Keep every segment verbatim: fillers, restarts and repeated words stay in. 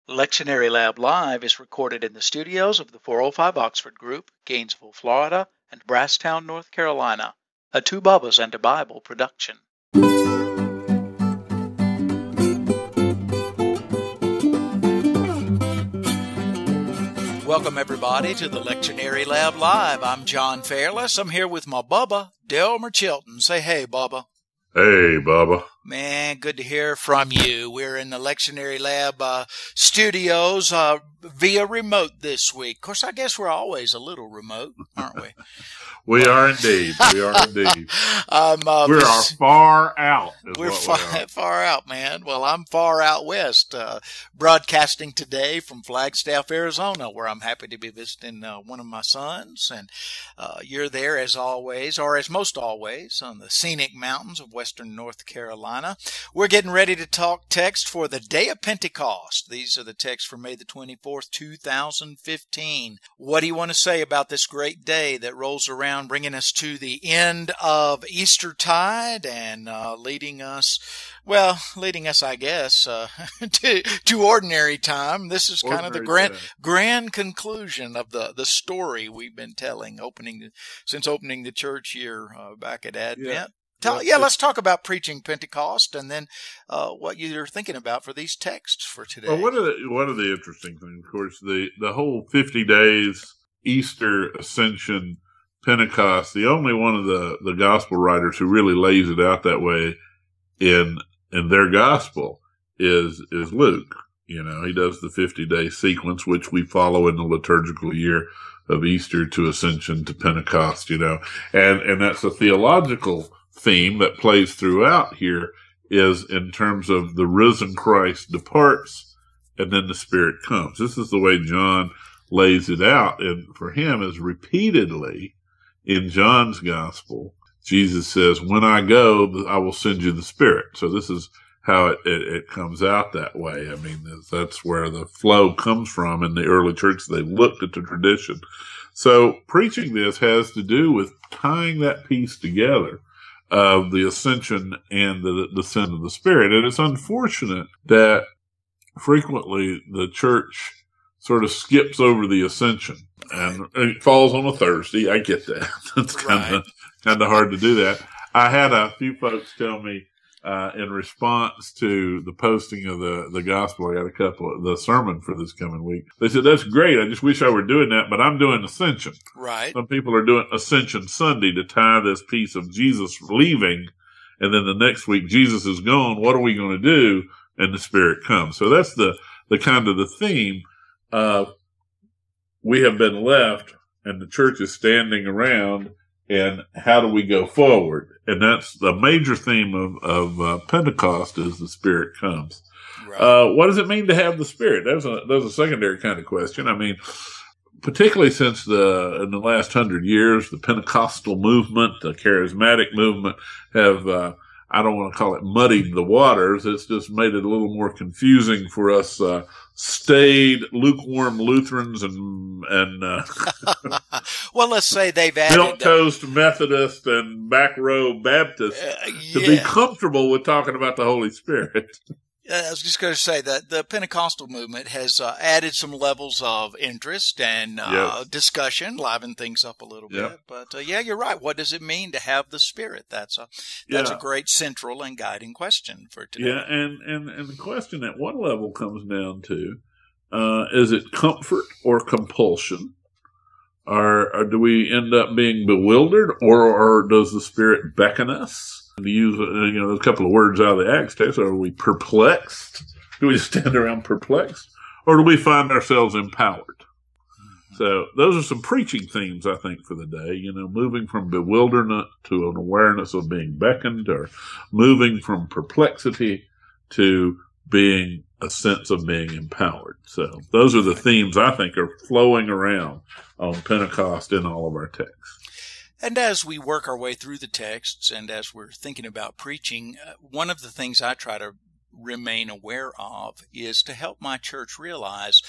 Lectionary Lab Live is recorded in the studios of the four oh five Oxford Group, Gainesville, Florida, and Brasstown, North Carolina, a Two Bubbas and a Bible production. Welcome, everybody, to the Lectionary Lab Live. I'm John Fairless. I'm here with my Bubba, Delmer Chilton. Say hey, Bubba. Hey, Bubba. Man, good to hear from you. We're in the Lectionary Lab uh, studios uh, via remote this week. Of course, I guess we're always a little remote, aren't we? We are indeed. We are indeed. um, uh, we are far out. We're far, we far out, man. Well, I'm far out west, uh, broadcasting today from Flagstaff, Arizona, where I'm happy to be visiting uh, one of my sons. And uh, you're there, as always, or as most always, on the scenic mountains of western North Carolina. We're getting ready to talk text for the day of Pentecost. These are the texts for May the twenty-fourth, two thousand fifteen. What do you want to say about this great day that rolls around, bringing us to the end of Eastertide and uh, leading us, well, leading us, I guess, uh, to, to ordinary time. This is ordinary kind of the grand time. grand conclusion of the, the story we've been telling, opening since opening the church year uh, back at Advent. Yeah. Tell, yeah, let's talk about preaching Pentecost and then uh, what you're thinking about for these texts for today. Well, one of the one of the interesting things, of course, the the whole fifty days, Easter, Ascension, Pentecost. The only one of the, the gospel writers who really lays it out that way in in their gospel is is Luke. You know, he does the fifty day sequence, which we follow in the liturgical year of Easter to Ascension to Pentecost. You know, and and that's a theological theme that plays throughout here, is in terms of the risen Christ departs and then the Spirit comes. This is the way John lays it out, and for him is repeatedly in John's gospel, Jesus says, when I go, I will send you the Spirit. So this is how it, it, it comes out that way. I mean, that's where the flow comes from in the early church. They looked at the tradition. So preaching this has to do with tying that piece together of the ascension and the descent of the Spirit. And it's unfortunate that frequently the church sort of skips over the ascension, and it falls on a Thursday. I get that. It's kind of kind of hard to do that. I had a few folks tell me uh, in response to the posting of the, the gospel, I got a couple of the sermon for this coming week. They said, that's great. I just wish I were doing that, but I'm doing Ascension. Right. Some people are doing Ascension Sunday to tie this piece of Jesus leaving, and then the next week Jesus is gone. What are we going to do? And the Spirit comes. So that's the, the kind of the theme. Uh, we have been left and the church is standing around, and how do we go forward? And that's the major theme of, of uh, Pentecost, is the Spirit comes. Right. Uh, what does it mean to have the Spirit? That's a, that's a secondary kind of question. I mean, particularly since the, in the last hundred years, the Pentecostal movement, the charismatic movement have, uh, I don't want to call it muddied the waters. It's just made it a little more confusing for us, uh, staid, lukewarm Lutherans and, and, uh, well, let's say they've added milk toast Methodist and back row Baptist uh, yeah. to be comfortable with talking about the Holy Spirit. I was just going to say that the Pentecostal movement has uh, added some levels of interest and uh, yes. discussion, liven things up a little yeah. bit. But uh, yeah, you're right. What does it mean to have the Spirit? That's a that's yeah. a great central and guiding question for today. Yeah, and, and, and the question at one level comes down to, uh, is it comfort or compulsion? Or, or do we end up being bewildered, or, or does the Spirit beckon us? To use, you know, a couple of words out of the Acts text, are we perplexed? Do we stand around perplexed? Or do we find ourselves empowered? Mm-hmm. So those are some preaching themes, I think, for the day. You know, moving from bewilderment to an awareness of being beckoned, or moving from perplexity to being a sense of being empowered. So those are the themes I think are flowing around on Pentecost in all of our texts. And as we work our way through the texts and as we're thinking about preaching, uh, one of the things I try to remain aware of is to help my church realize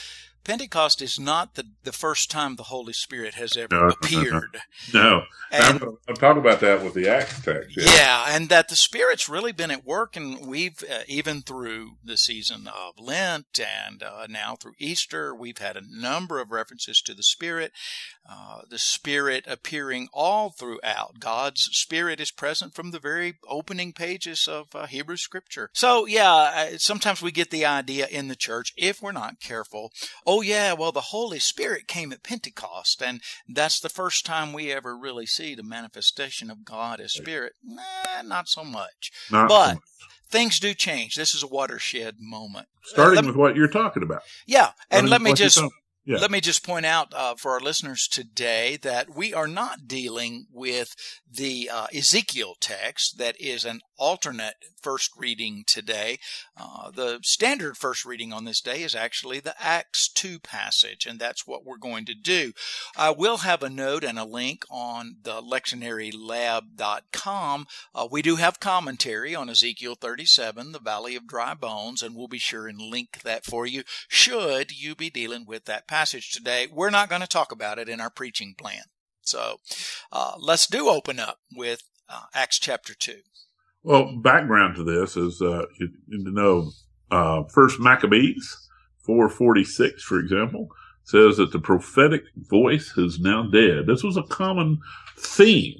Pentecost is not the, the first time the Holy Spirit has ever No, appeared. No. And, I'm, I'm talking about that with the Acts text. Yeah. yeah, and that the Spirit's really been at work, and we've, uh, even through the season of Lent and uh, now through Easter, we've had a number of references to the Spirit, uh, the Spirit appearing all throughout. God's Spirit is present from the very opening pages of uh, Hebrew Scripture. So, yeah, sometimes we get the idea in the church, if we're not careful, oh, yeah, well, the Holy Spirit came at Pentecost, and that's the first time we ever really see the manifestation of God as Spirit. Nah, not so much. Not but so much. Things do change. This is a watershed moment. Starting uh, with what you're talking about. Yeah, and Starting let me with what just... you're Yeah. Let me just point out uh, for our listeners today that we are not dealing with the uh, Ezekiel text that is an alternate first reading today. Uh, the standard first reading on this day is actually the Acts two passage, and that's what we're going to do. I will have a note and a link on the lectionary lab dot com. Uh, we do have commentary on Ezekiel thirty-seven, the Valley of Dry Bones, and we'll be sure and link that for you should you be dealing with that passage today. We're not going to talk about it in our preaching plan. So uh, let's do open up with uh, Acts chapter two. Well, background to this is uh, you need to know uh, First Maccabees four forty-six, for example, says that the prophetic voice is now dead. This was a common theme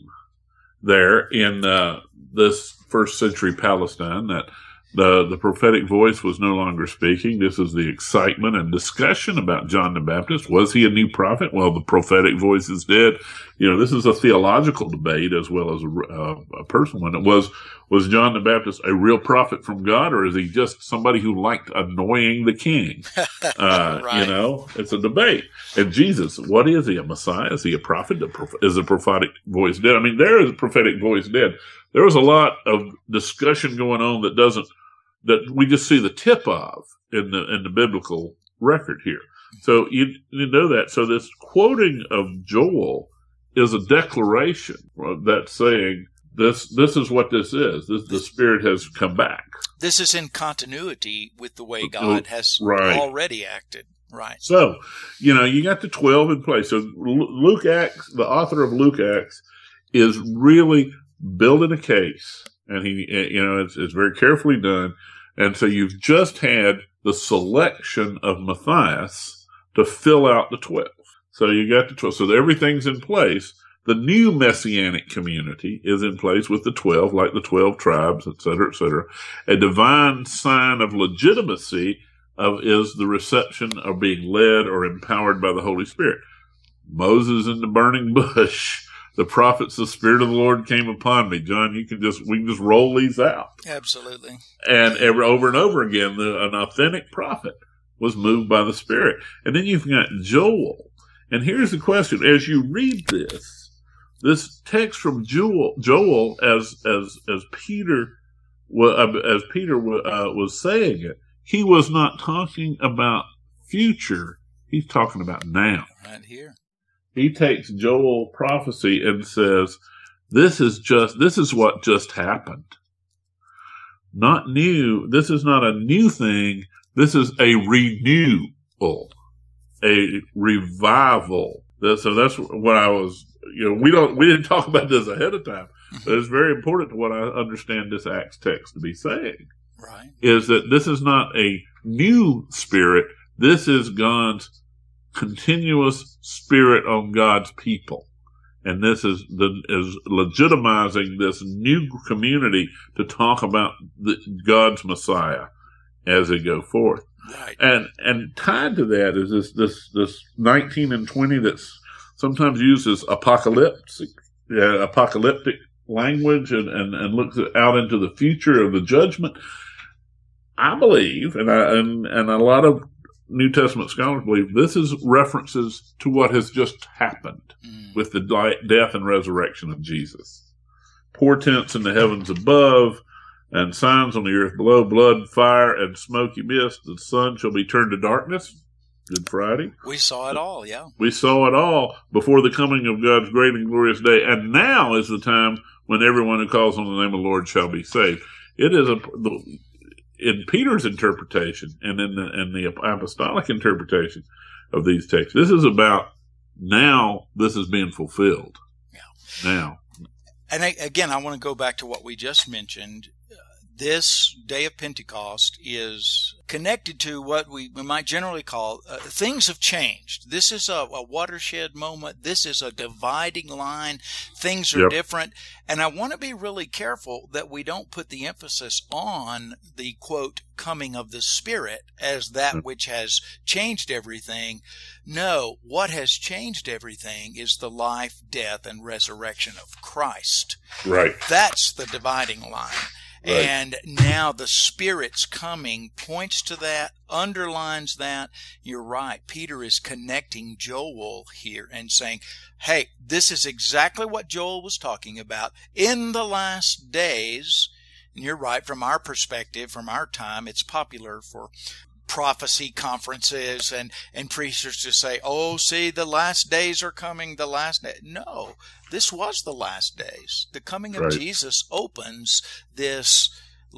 there in uh, this first century Palestine, that The the prophetic voice was no longer speaking. This is the excitement and discussion about John the Baptist. Was he a new prophet? Well, the prophetic voice is dead. You know, this is a theological debate as well as a, uh, a personal one. It was, was John the Baptist a real prophet from God, or is he just somebody who liked annoying the king? Uh, right. You know, it's a debate. And Jesus, what is he? A Messiah? Is he a prophet? Is the prophetic voice dead? I mean, there is a prophetic voice dead. There was a lot of discussion going on that doesn't, that we just see the tip of in the in the biblical record here. So you, you know that. So this quoting of Joel is a declaration that's saying this this is what this is. This, the Spirit has come back. This is in continuity with the way God has right. already acted. Right. So, you know, you got the twelve in place. So Luke Acts, the author of Luke Acts, is really building a case. And he, you know, it's, it's very carefully done. And so you've just had the selection of Matthias to fill out the twelve. So you got the twelve. So everything's in place. The new messianic community is in place with the twelve, like the twelve tribes, et cetera, et cetera. A divine sign of legitimacy of is the reception of being led or empowered by the Holy Spirit. Moses in the burning bush. The prophets, the Spirit of the Lord came upon me. John, you can just, we can just roll these out. Absolutely. And every, over and over again, the, an authentic prophet was moved by the Spirit. And then you've got Joel. And here's the question. As you read this, this text from Joel, Joel as, as, as Peter, as Peter uh, was saying it, he was not talking about future. He's talking about now. Right here. He takes Joel prophecy and says, this is just, this is what just happened. Not new. This is not a new thing. This is a renewal, a revival. So that's what I was, you know, we don't, we didn't talk about this ahead of time, but it's very important to what I understand this Acts text to be saying. Right. Is that this is not a new spirit. This is God's continuous spirit on God's people. And this is the, is legitimizing this new community to talk about the, God's Messiah as they go forth. Right. And, and tied to that is this, this, this nineteen and twenty that's sometimes used as apocalyptic, uh, apocalyptic language and, and, and looks out into the future of the judgment. I believe, and I, and, and a lot of New Testament scholars believe this is references to what has just happened mm. with the death and resurrection of Jesus. Portents in the heavens above and signs on the earth below, blood, fire, and smoky mist. The sun shall be turned to darkness. Good Friday. We saw it all, yeah. We saw it all before the coming of God's great and glorious day. And now is the time when everyone who calls on the name of the Lord shall be saved. It is a... The, in Peter's interpretation and in the, in the apostolic interpretation of these texts, this is about now this is being fulfilled. Yeah. Now. And I, again, I want to go back to what we just mentioned. This day of Pentecost is connected to what we, we might generally call uh, things have changed. This is a, a watershed moment. This is a dividing line. Things are yep. different. And I want to be really careful that we don't put the emphasis on the, quote, coming of the Spirit as that mm-hmm. which has changed everything. No, what has changed everything is the life, death, and resurrection of Christ. Right. That's the dividing line. Right. And now the Spirit's coming points to that, underlines that. You're right. Peter is connecting Joel here and saying, hey, this is exactly what Joel was talking about in the last days. And you're right. From our perspective, from our time, it's popular for prophecy conferences and, and preachers to say, oh, see, the last days are coming, the last day. No, this was the last days. The coming of right. Jesus opens this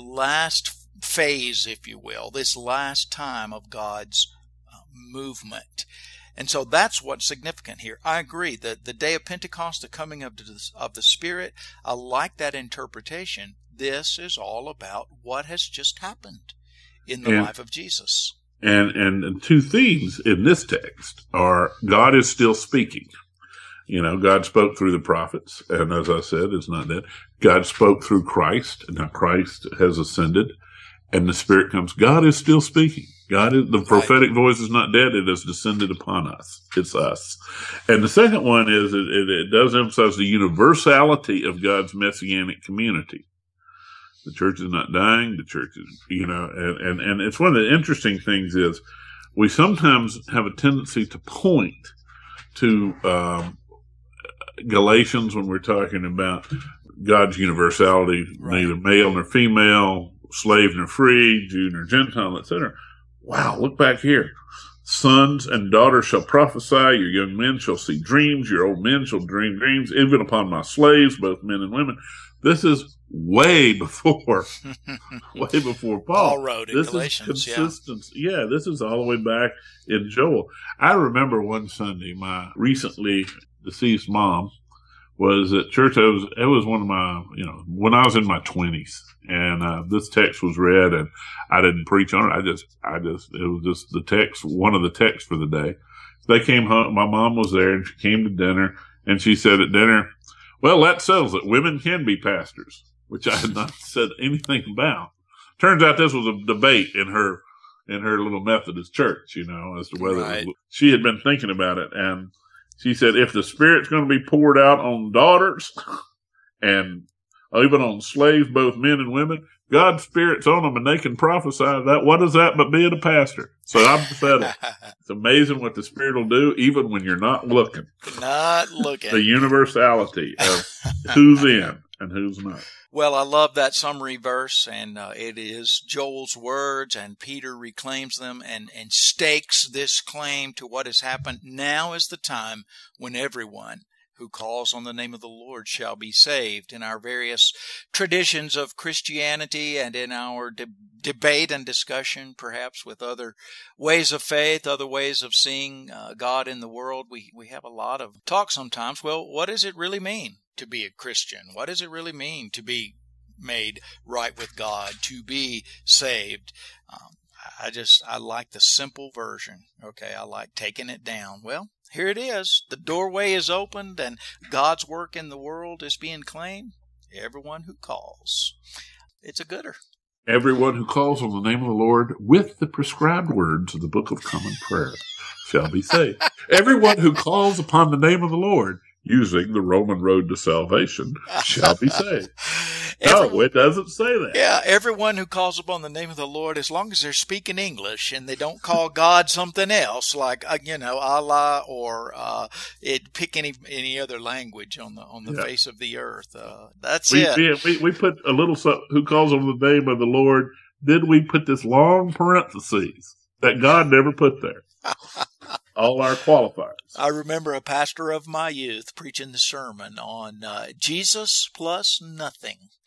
last phase, if you will, this last time of God's uh, movement. And so that's what's significant here. I agree that the day of Pentecost, the coming of the, of the Spirit, I like that interpretation. This is all about what has just happened in the and, life of Jesus. And, and and two themes in this text are God is still speaking. You know, God spoke through the prophets, and as I said, it's not dead. God spoke through Christ, and now Christ has ascended, and the Spirit comes. God is still speaking. God is, the prophetic right. voice is not dead. It has descended upon us. It's us. And the second one is it, it, it does emphasize the universality of God's messianic community. The church is not dying. The church is, you know, and, and, and it's one of the interesting things is we sometimes have a tendency to point to um, Galatians when we're talking about God's universality, right. neither male nor female, slave nor free, Jew nor Gentile, et cetera. Wow, look back here. Sons and daughters shall prophesy, your young men shall see dreams, your old men shall dream dreams, even upon my slaves, both men and women. This is way before, way before Paul. Paul wrote in this Galatians, is consistency. Yeah. yeah, this is all the way back in Joel. I remember one Sunday, my recently deceased mom was at church. It was, it was one of my, you know, when I was in my twenties, and uh, this text was read, and I didn't preach on it. I just, I just, it was just the text, one of the texts for the day. They came home. My mom was there, and she came to dinner, and she said at dinner, well, that settles it. Women can be pastors, which I had not said anything about. Turns out this was a debate in her in her little Methodist church, you know, as to whether right. was, she had been thinking about it. And she said, if the Spirit's going to be poured out on daughters and even on slaves, both men and women, God's Spirit's on them and they can prophesy that. What is that but being a pastor? So I'm pathetic. It's amazing what the Spirit will do, even when you're not looking. Not looking. The universality of who's in and who's not. Well, I love that summary verse, and uh, it is Joel's words, and Peter reclaims them and, and stakes this claim to what has happened. Now is the time when everyone who calls on the name of the Lord shall be saved. In our various traditions of Christianity and in our de- debate and discussion, perhaps with other ways of faith, other ways of seeing uh, God in the world, we, we have a lot of talk sometimes. Well, what does it really mean to be a Christian? What does it really mean to be made right with God, to be saved? Um, I just, I like the simple version. Okay, I like taking it down. Well, here it is. The doorway is opened and God's work in the world is being claimed. Everyone who calls. It's a gooder. Everyone who calls on the name of the Lord with the prescribed words of the Book of Common Prayer shall be saved. Everyone who calls upon the name of the Lord using the Roman road to salvation shall be saved. Everyone, no, it doesn't say that. Yeah, everyone who calls upon the name of the Lord, as long as they're speaking English and they don't call God something else, like uh, you know Allah or uh, it pick any any other language on the on the yeah. face of the earth. Uh, that's we, it. Yeah, we we put a little who calls on the name of the Lord. Then we put this long parentheses that God never put there. All our qualifiers. I remember a pastor of my youth preaching the sermon on uh, Jesus plus nothing.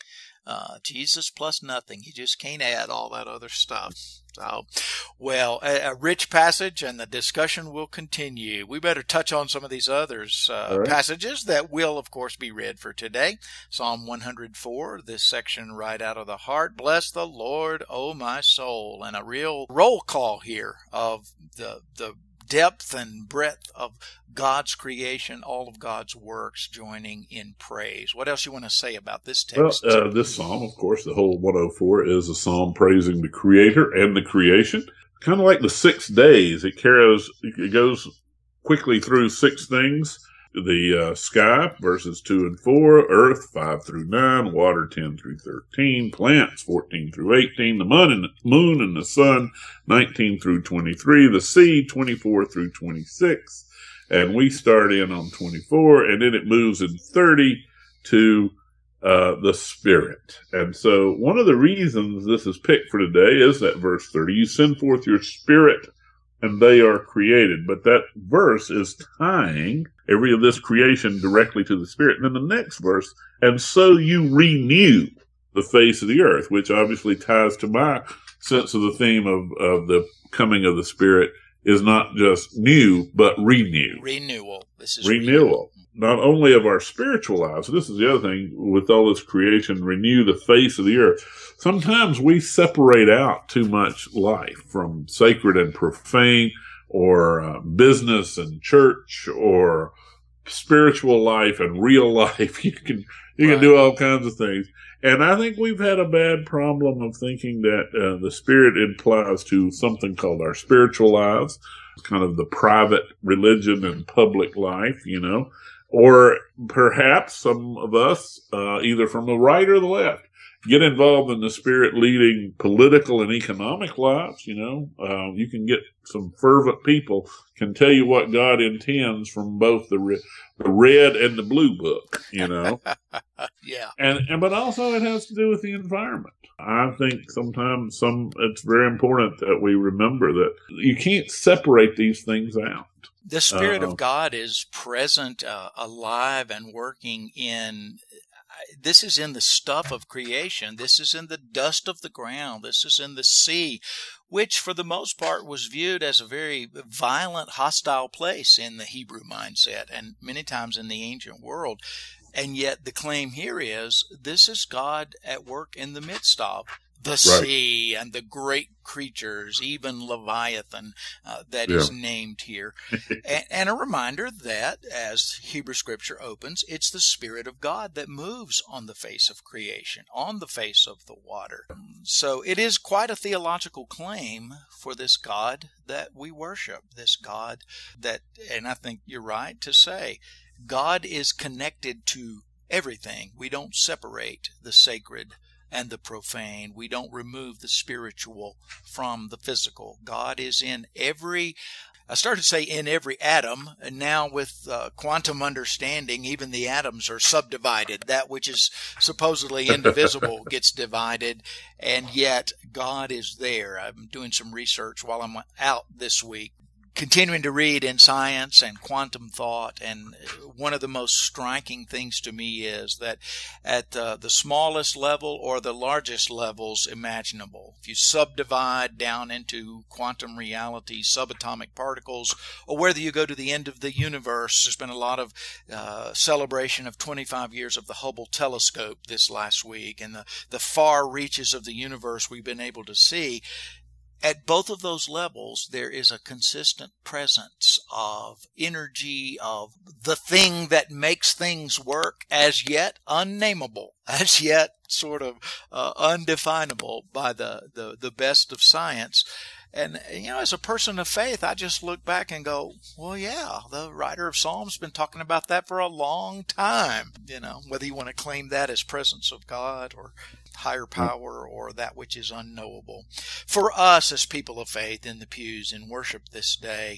Uh, Jesus plus nothing. You just can't add all that other stuff. So, well, a, a rich passage, and the discussion will continue. We better touch on some of these others uh, right. passages that will, of course, be read for today. Psalm one hundred four, this section right out of the heart. Bless the Lord, O my soul. And a real roll call here of the the depth and breadth of God's creation, all of God's works joining in praise. What else you want to say about this text? Well, uh, this psalm, of course, the whole one oh four is a psalm praising the Creator and the creation. Kind of like the six days. It carries, it goes quickly through six things. The uh, sky, verses two and four, earth, five through nine, water, ten through thirteen, plants, fourteen through eighteen, the moon and the, moon and the sun, nineteen through twenty-three, the sea, twenty-four through twenty-six, and we start in on twenty-four, and then it moves in thirty to uh, the Spirit. And so one of the reasons this is picked for today is that verse thirty, you send forth your Spirit, and they are created. But that verse is tying every of this creation directly to the Spirit. And then the next verse, and so you renew the face of the earth, which obviously ties to my sense of the theme of, of the coming of the Spirit is not just new, but renew. Renewal. This is renewal. renewal. Not only of our spiritual lives, this is the other thing with all this creation, renew the face of the earth. Sometimes we separate out too much life from sacred and profane, or uh, business and church, or spiritual life and real life. You can you Right. can do all kinds of things. And I think we've had a bad problem of thinking that uh, the Spirit implies to something called our spiritual lives, kind of the private religion and public life, you know. Or perhaps some of us, uh, either from the right or the left, get involved in the Spirit leading political and economic lives, you know. Uh, you can get some fervent people can tell you what God intends from both the, re- the red and the blue book, you know. Yeah. And, and but also it has to do with the environment. I think sometimes some it's very important that we remember that you can't separate these things out. The Spirit Uh, of God is present, uh, alive, and working in. This is in the stuff of creation. This is in the dust of the ground. This is in the sea, which for the most part was viewed as a very violent, hostile place in the Hebrew mindset and many times in the ancient world. And yet the claim here is this is God at work in the midst of the Right. sea and the great creatures, even Leviathan, uh, that Yeah. is named here. and, and a reminder that, as Hebrew Scripture opens, it's the Spirit of God that moves on the face of creation, on the face of the water. So it is quite a theological claim for this God that we worship, this God that, and I think you're right to say, God is connected to everything. We don't separate the sacred and the profane. We don't remove the spiritual from the physical. God is in every, I started to say in every atom, and now with uh, quantum understanding, even the atoms are subdivided. That which is supposedly indivisible gets divided, and yet God is there. I'm doing some research while I'm out this week, continuing to read in science and quantum thought, and one of the most striking things to me is that at uh, the smallest level or the largest levels imaginable, if you subdivide down into quantum reality, subatomic particles, or whether you go to the end of the universe, there's been a lot of uh, celebration of twenty-five years of the Hubble telescope this last week, and the, the far reaches of the universe we've been able to see. At both of those levels, there is a consistent presence of energy, of the thing that makes things work, as yet unnameable, as yet sort of uh, undefinable by the, the, the best of science. And, you know, as a person of faith, I just look back and go, well, yeah, the writer of Psalms has been talking about that for a long time, you know, whether you want to claim that as presence of God or higher power or that which is unknowable. For us as people of faith in the pews in worship this day,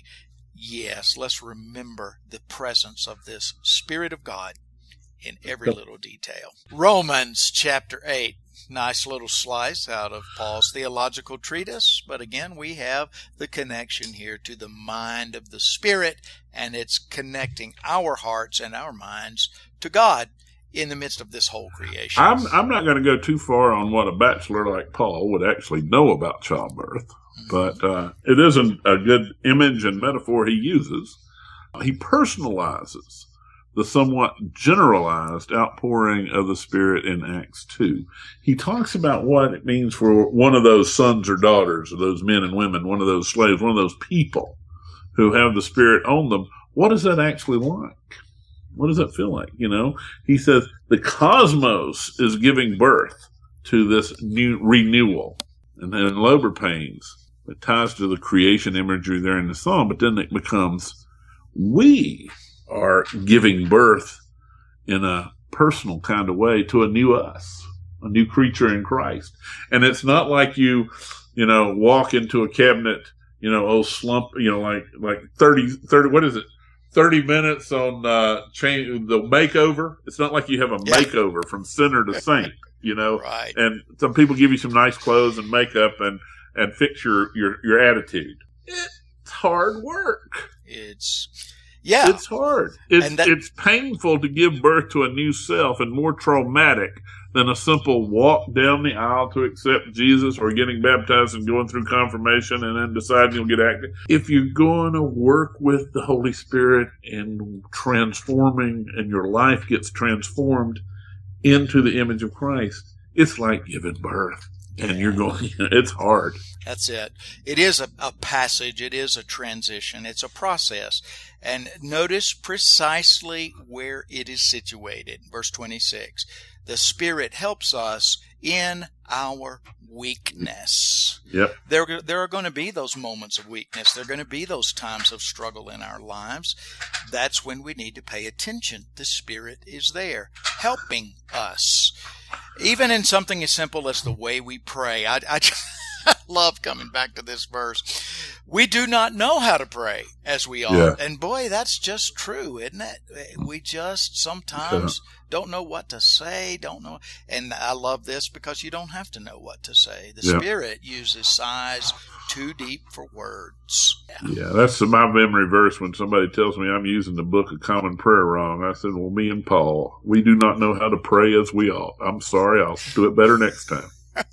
yes, let's remember the presence of this Spirit of God in every little detail. Romans chapter eight. Nice little slice out of Paul's theological treatise. But again, we have the connection here to the mind of the Spirit, and it's connecting our hearts and our minds to God in the midst of this whole creation. I'm I'm not going to go too far on what a bachelor like Paul would actually know about childbirth, mm-hmm. but uh, it isn't a good image and metaphor he uses. He personalizes the somewhat generalized outpouring of the Spirit in Acts two. He talks about what it means for one of those sons or daughters, or those men and women, one of those slaves, one of those people who have the Spirit on them. What is that actually like? What does that feel like? You know, he says the cosmos is giving birth to this new renewal. And then in labor pains, it ties to the creation imagery there in the psalm, but then it becomes we are giving birth in a personal kind of way to a new us, a new creature in Christ. And it's not like you, you know, walk into a cabinet, you know, oh, slump, you know, like, like thirty, thirty, what is it? thirty minutes on, uh, change the makeover. It's not like you have a yeah. makeover from sinner to saint, you know, right. And some people give you some nice clothes and makeup and, and fix your, your, your attitude. It's hard work. It's, Yeah. It's hard. It's, that, it's painful to give birth to a new self and more traumatic than a simple walk down the aisle to accept Jesus or getting baptized and going through confirmation and then deciding you'll get active. If you're going to work with the Holy Spirit and transforming and your life gets transformed into the image of Christ, it's like giving birth. And you're going, it's hard. That's it. It is a, a passage. It is a transition. It's a process. And notice precisely where it is situated. Verse twenty-six. The Spirit helps us in our weakness. Yep. There, there are going to be those moments of weakness. There are going to be those times of struggle in our lives. That's when we need to pay attention. The Spirit is there, helping us. Even in something as simple as the way we pray. I, I, I love coming back to this verse. We do not know how to pray as we ought. Yeah. And boy, that's just true, isn't it? We just sometimes don't know what to say, don't know. And I love this because you don't have to know what to say. The yeah. Spirit uses sighs too deep for words. Yeah. yeah, that's my memory verse when somebody tells me I'm using the Book of Common Prayer wrong. I said, well, me and Paul, we do not know how to pray as we ought. I'm sorry. I'll do it better next time.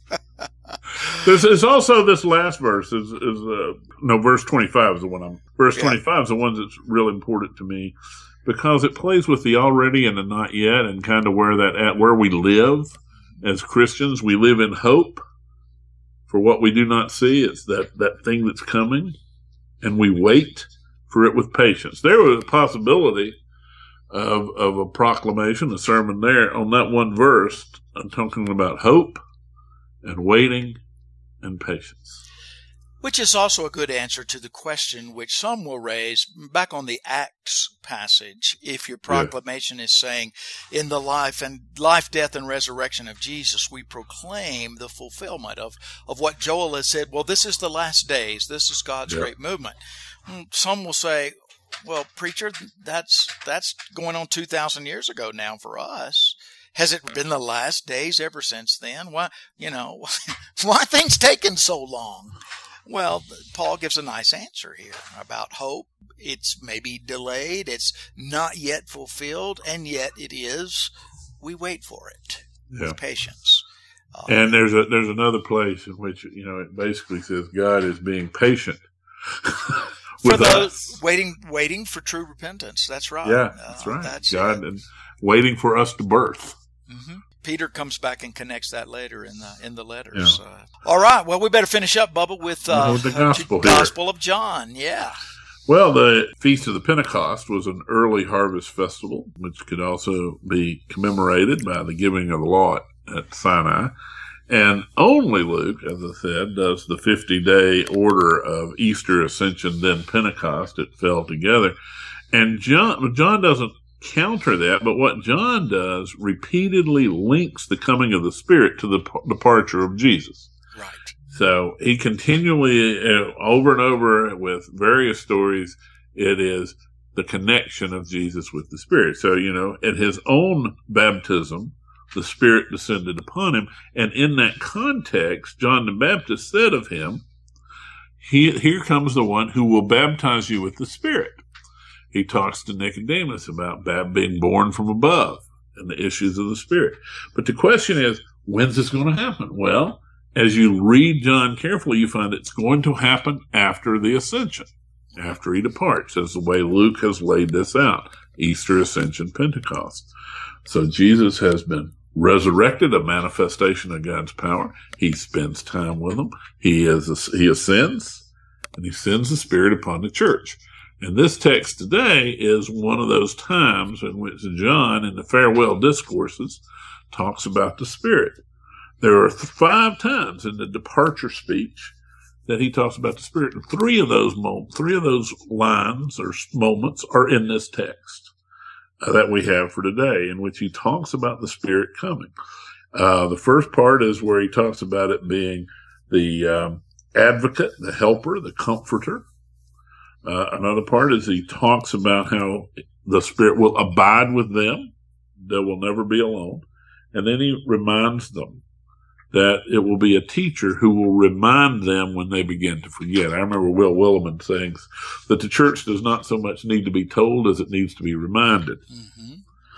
There's, there's also this last verse is, is uh, no, verse twenty-five is the one I'm, verse yeah. twenty-five is the one that's really important to me because it plays with the already and the not yet and kind of where that at, where we live as Christians. We live in hope for what we do not see. It's that, that thing that's coming, and we wait for it with patience. There was a possibility of, of a proclamation, a sermon there on that one verse. I'm talking about hope and waiting and patience. Which is also a good answer to the question which some will raise back on the Acts passage. If your proclamation yeah. is saying, in the life and life, death, and resurrection of Jesus, we proclaim the fulfillment of, of what Joel has said. Well, this is the last days. This is God's yeah. great movement. Some will say, well, preacher, that's, that's going on two thousand years ago now for us. Has it been the last days ever since then? Why, you know, why are things taking so long? Well, Paul gives a nice answer here about hope. It's maybe delayed. It's not yet fulfilled, and yet it is. We wait for it yeah. with patience. Um, and there's a there's another place in which, you know, it basically says God is being patient with for those us. waiting waiting for true repentance. That's right. Yeah, that's uh, right. That's God it. and waiting for us to birth. Mm-hmm. Peter comes back and connects that later in the in the letters. Yeah. Uh, all right. Well, we better finish up, Bubba, with, uh, with the gospel, uh, Gospel of John. Yeah. Well, the Feast of the Pentecost was an early harvest festival, which could also be commemorated by the giving of the law at Sinai. And only Luke, as I said, does the fifty-day order of Easter, Ascension, then Pentecost. It fell together. And John, John doesn't counter that, but what John does repeatedly links the coming of the Spirit to the p- departure of Jesus. Right. So he continually, uh, over and over with various stories, it is the connection of Jesus with the Spirit. So, you know, at his own baptism, the Spirit descended upon him. And in that context, John the Baptist said of him, he, here comes the one who will baptize you with the Spirit. He talks to Nicodemus about being born from above. and the issues of the Spirit. But the question is, when's this going to happen? Well, as you read John carefully, you find it's going to happen after the ascension, after he departs. That's the way Luke has laid this out. Easter, Ascension, Pentecost. So Jesus has been resurrected, a manifestation of God's power. He spends time with them. He is he ascends, and he sends the Spirit upon the church. And this text today is one of those times in which John, in the farewell discourses, talks about the Spirit. There are five times in the departure speech that he talks about the Spirit, and three of those moments, three of those lines or moments are in this text uh, that we have for today, in which he talks about the Spirit coming. Uh, the first part is where he talks about it being the um, advocate, the helper, the comforter. Uh, another part is he talks about how the Spirit will abide with them. They will never be alone. And then he reminds them that it will be a teacher who will remind them when they begin to forget. I remember Will Willimon saying that the church does not so much need to be told as it needs to be reminded. Mm-hmm.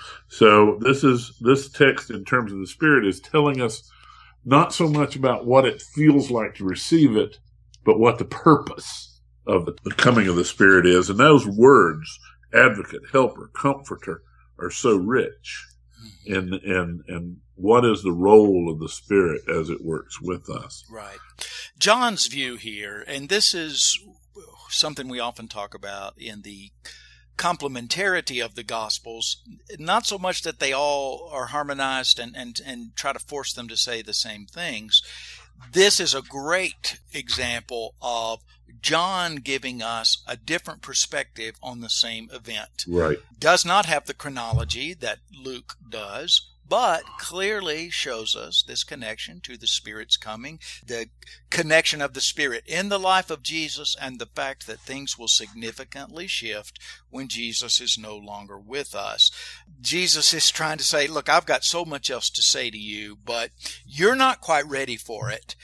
So this is this text in terms of the Spirit is telling us not so much about what it feels like to receive it, but what the purpose of the coming of the Spirit is. And those words, advocate, helper, comforter, are so rich in, in, in what is the role of the Spirit as it works with us. Right. John's view here, and this is something we often talk about in the complementarity of the Gospels, not so much that they all are harmonized and, and, and try to force them to say the same things. This is a great example of John giving us a different perspective on the same event. Right. Does not have the chronology that Luke does, but clearly shows us this connection to the Spirit's coming, the connection of the Spirit in the life of Jesus, and the fact that things will significantly shift when Jesus is no longer with us. Jesus is trying to say, look, I've got so much else to say to you, but you're not quite ready for it.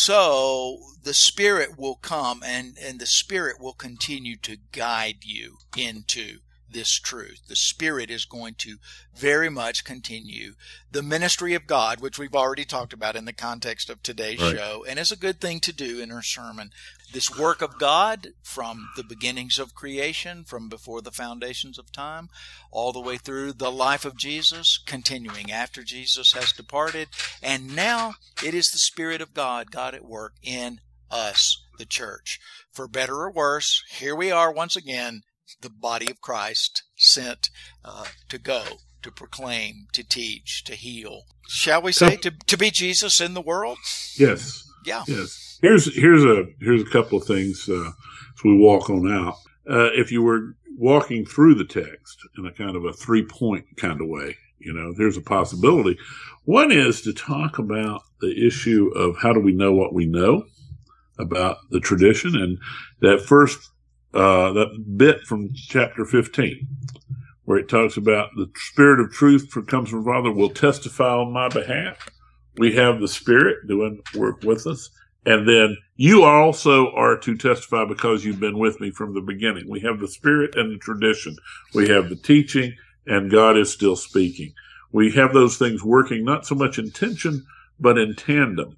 So the Spirit will come, and, and the Spirit will continue to guide you into this truth. The Spirit is going to very much continue the ministry of God, which we've already talked about in the context of today's right. show, and is a good thing to do in our sermon. This work of God from the beginnings of creation, from before the foundations of time, all the way through the life of Jesus, continuing after Jesus has departed, and now it is the Spirit of God, God at work in us, the church. For better or worse, here we are once again, the body of Christ, sent uh, to go, to proclaim, to teach, to heal. Shall we say, to, to be Jesus in the world? Yes. Yeah. Yes. Here's here's a here's a couple of things uh, as we walk on out. Uh, if you were walking through the text in a kind of a three point kind of way, you know, there's a possibility. One is to talk about the issue of how do we know what we know about the tradition, and that first. Uh, that bit from chapter fifteen, where it talks about the Spirit of truth that comes from Father will testify on my behalf. We have the Spirit doing work with us. And then you also are to testify because you've been with me from the beginning. We have the Spirit and the tradition. We have the teaching, and God is still speaking. We have those things working not so much in tension, but in tandem.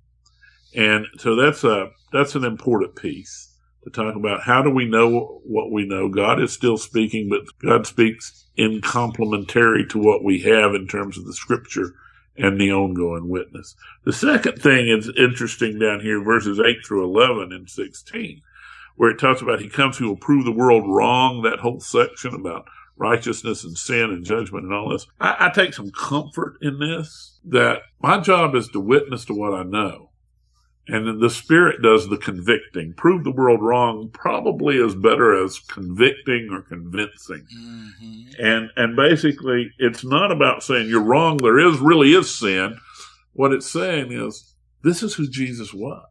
And so that's a, that's an important piece. To talk about how do we know what we know. God is still speaking, but God speaks in complementary to what we have in terms of the Scripture and the ongoing witness. The second thing is interesting down here, verses eight through eleven and sixteen, where it talks about he comes who will prove the world wrong, that whole section about righteousness and sin and judgment and all this. I, I take some comfort in this, that my job is to witness to what I know. And then the Spirit does the convicting. Prove the world wrong probably is better as convicting or convincing. Mm-hmm. And and basically, it's not about saying you're wrong, there is really is sin. What it's saying is, this is who Jesus was.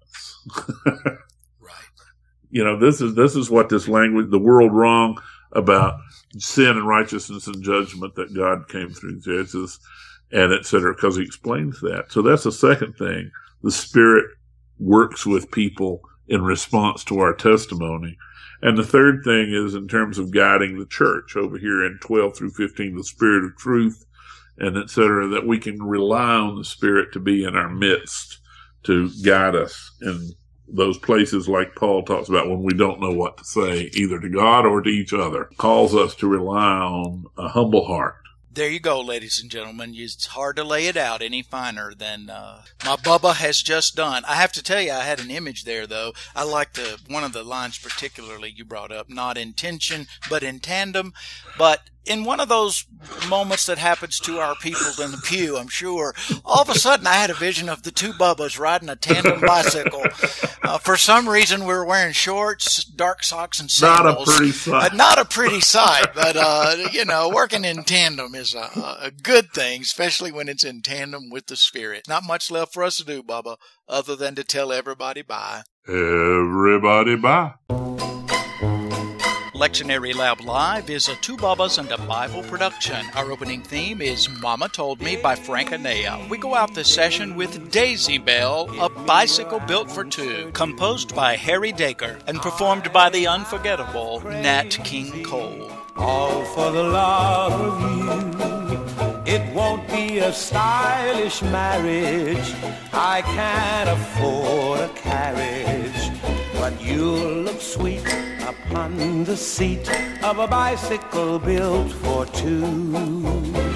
Right. You know, this is this is what this language, the world wrong about sin and righteousness and judgment that God came through Jesus, and et cetera, because he explains that. So that's the second thing. The Spirit works with people in response to our testimony. And the third thing is in terms of guiding the church over here in twelve through fifteen, the Spirit of truth and et cetera, that we can rely on the Spirit to be in our midst to guide us in those places like Paul talks about when we don't know what to say, either to God or to each other. Calls us to rely on a humble heart. There you go, ladies and gentlemen. It's hard to lay it out any finer than uh, my Bubba has just done. I have to tell you, I had an image there, though. I like the one of the lines particularly you brought up, not in tension, but in tandem. But in one of those moments that happens to our people in the pew, I'm sure, all of a sudden I had a vision of the two Bubbas riding a tandem bicycle. Uh, for some reason, we were wearing shorts, dark socks, and sandals. Not a pretty sight. Uh, not a pretty sight, but, uh, you know, working in tandem is a, a good thing, especially when it's in tandem with the Spirit. Not much left for us to do, Bubba, other than to tell everybody bye. Everybody bye. Lectionary Lab Live is a Two Bubbas and a Bible production. Our opening theme is Mama Told Me by Frank Anea. We go out this session with Daisy Bell, A Bicycle Built for Two, composed by Harry Dacre and performed by the unforgettable Nat King Cole. All for the love of you. It won't be a stylish marriage. I can't afford a carriage, but you'll look sweet upon the seat of a bicycle built for two.